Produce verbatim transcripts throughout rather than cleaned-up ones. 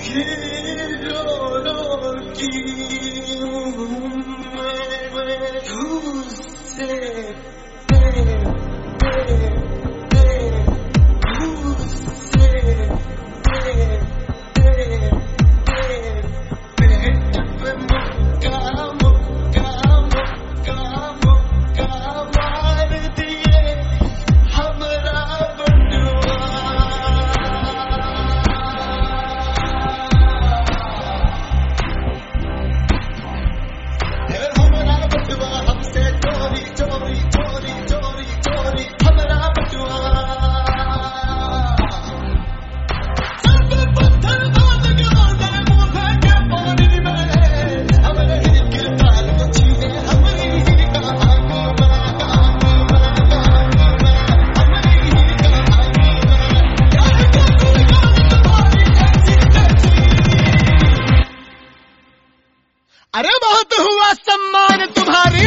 अरे बहुत हुआ सम्मान तुम्हारी।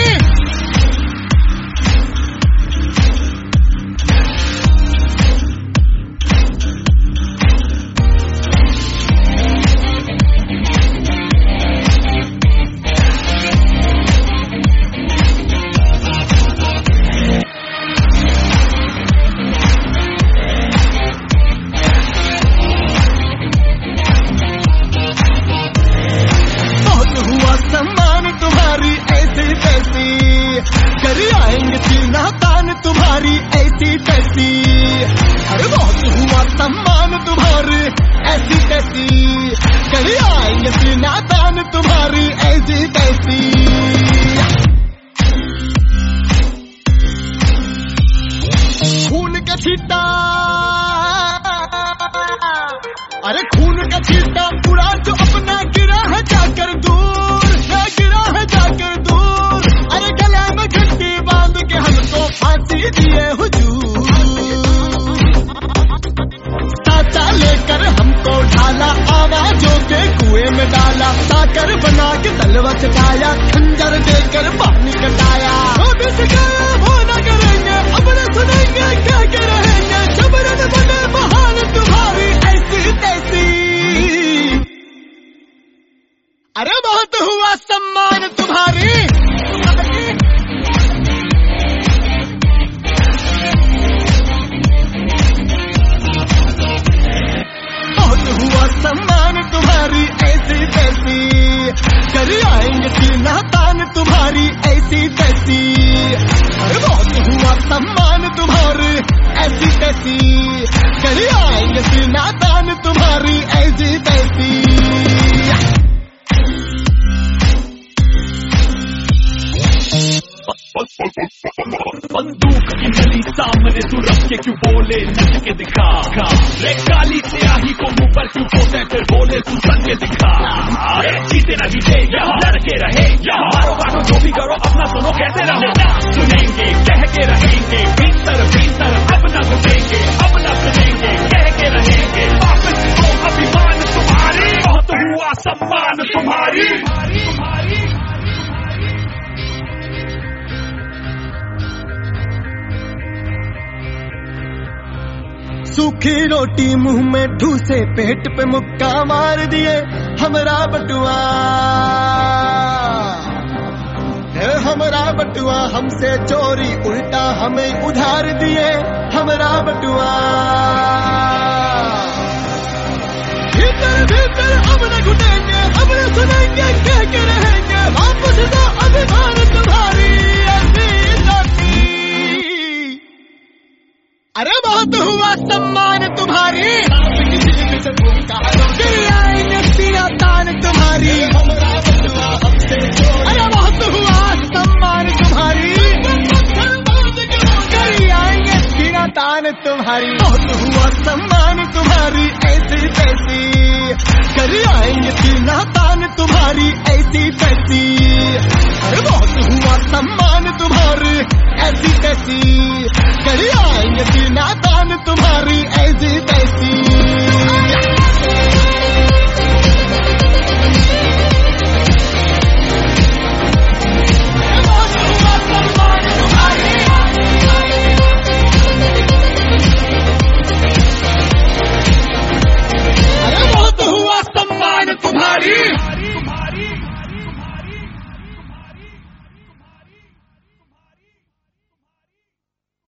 तुम्हारी ऐसी तैसी, अरे बहुत हुआ सम्मान तुम्हारी ऐसी तैसी, कहीं आएंगे सीना तान तुम्हारी ऐसी तैसी। खून का छींटा, अरे खून का छींटा पूरा जो अपना गिरा है जाकर दूर, गिरा है जाकर दूर। अरे गले में घंटी बांध के हमको फांसी दिए हुजूर, साचा लेकर हमको ढाला, आवाजों के कुएं में डाला, साकर बना के तलवा चढ़ाया, खंजर देकर पानी कटाया। वो भी सिखाया वो न करेंगे, अब न सुनेंगे क्या के रहेंगे, जबरन बने महान तुम्हारी ऐसी तैसी। अरे बहुत हुआ सम्मान तुम्हारी। सम्मान तुम्हारी ऐसी तैसी, कर आएंगे सीना तान तुम्हारी ऐसी तैसी। अरे बहुत हुआ सम्मान तुम्हारी ऐसी तैसी, कर आएंगे सीना तान तुम्हारी ऐसी तैसी। बंदूक की नली सामने तू रख के क्यों बोले नच के दिखा, रे काली स्याही को मुंह पर क्यों पोते फिर बोले तू सन के दिखा। जीते ना जीते यहाँ लड़के रहे, यहाँ मारो काटो जो भी करो अपना सुनो कैसे रहो, सुनेंगे कह के रहेंगे, भीतर भीतर अपना सुनेंगे, अपना सुनेंगे कह के रहेंगे। वापस को अभिमान तुम्हारी, बहुत हुआ सम्मान तुम्हारी। सूखी रोटी मुंह में ठूसे, पेट पे मुक्का मार दिए हमरा बटुआ, हमरा बटुआ हमसे चोरी उल्टा हमें उधार दिए हमरा बटुआ। भीतर भीतर अब न घुटेंगे, अब न सुनेंगे कह के रहेंगे, वापस दो अभिमान तुम्हारी ऐसी जाती। अरे बहुत हुआ सम्मान तुम्हारी, गिर आएंगे सीना तान तुम्हारी। अरे बहुत हुआ सम्मान तुम्हारी, गिर आएंगे सीना तान तुम्हारी।